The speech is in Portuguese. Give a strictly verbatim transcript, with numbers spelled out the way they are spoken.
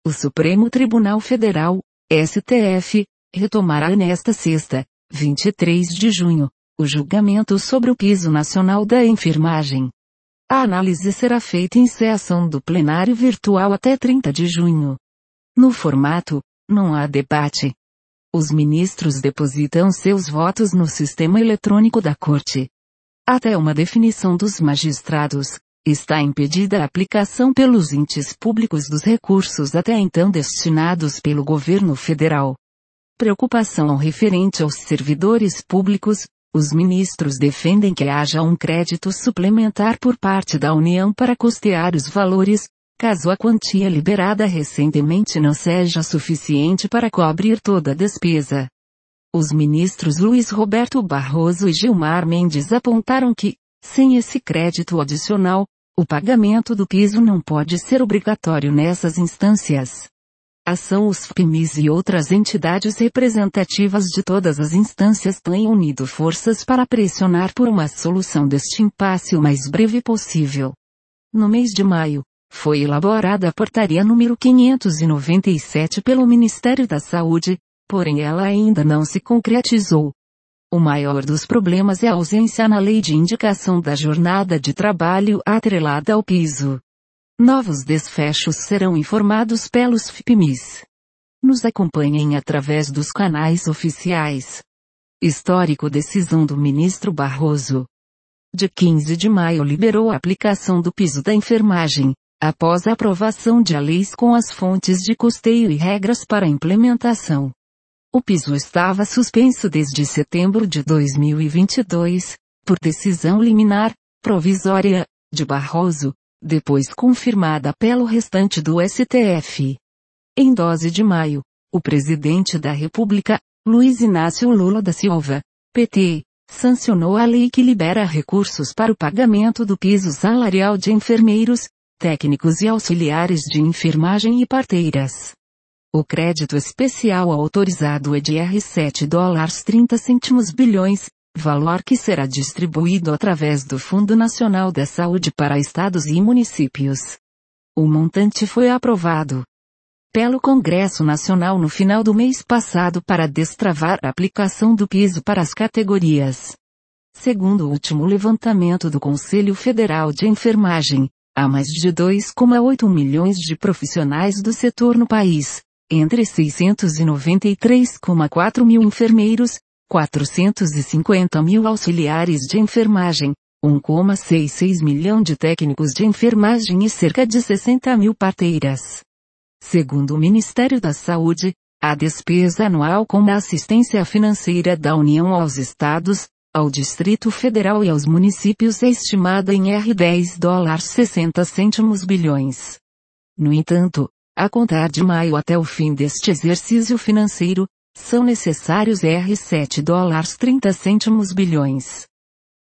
O Supremo Tribunal Federal, S T F, retomará nesta sexta, vinte e três de junho, o julgamento sobre o piso nacional da enfermagem. A análise será feita em sessão do plenário virtual até trinta de junho. No formato, não há debate. Os ministros depositam seus votos no sistema eletrônico da Corte. Até uma definição dos magistrados, está impedida a aplicação pelos entes públicos dos recursos até então destinados pelo governo federal. Preocupação referente aos servidores públicos, os ministros defendem que haja um crédito suplementar por parte da União para custear os valores, caso a quantia liberada recentemente não seja suficiente para cobrir toda a despesa. Os ministros Luiz Roberto Barroso e Gilmar Mendes apontaram que, sem esse crédito adicional, o pagamento do piso não pode ser obrigatório nessas instâncias. Ação Os F P M Is e outras entidades representativas de todas as instâncias têm unido forças para pressionar por uma solução deste impasse o mais breve possível. No mês de maio, foi elaborada a portaria número quinhentos e noventa e sete pelo Ministério da Saúde, porém ela ainda não se concretizou. O maior dos problemas é a ausência na lei de indicação da jornada de trabalho atrelada ao piso. Novos desfechos serão informados pelos F P M Is. Nos acompanhem através dos canais oficiais. Histórico decisão do ministro Barroso. De quinze de maio liberou a aplicação do piso da enfermagem, após a aprovação de leis com as fontes de custeio e regras para implementação. O piso estava suspenso desde setembro de dois mil e vinte e dois, por decisão liminar, provisória, de Barroso, depois confirmada pelo restante do S T F. Em doze de maio, o presidente da República, Luiz Inácio Lula da Silva, P T, sancionou a lei que libera recursos para o pagamento do piso salarial de enfermeiros, técnicos e auxiliares de enfermagem e parteiras. O crédito especial autorizado é de R sete dólares trinta cêntimos bilhões, valor que será distribuído através do Fundo Nacional da Saúde para estados e municípios. O montante foi aprovado pelo Congresso Nacional no final do mês passado para destravar a aplicação do piso para as categorias. Segundo o último levantamento do Conselho Federal de Enfermagem, há mais de dois vírgula oito milhões de profissionais do setor no país, entre seiscentos e noventa e três vírgula quatro mil enfermeiros, quatrocentos e cinquenta mil auxiliares de enfermagem, um vírgula sessenta e seis milhão de técnicos de enfermagem e cerca de sessenta mil parteiras. Segundo o Ministério da Saúde, a despesa anual com a assistência financeira da União aos estados, ao Distrito Federal e aos municípios é estimada em R dez dólares sessenta cêntimos bilhões. No entanto, a contar de maio até o fim deste exercício financeiro, são necessários R sete dólares trinta cêntimos bilhões.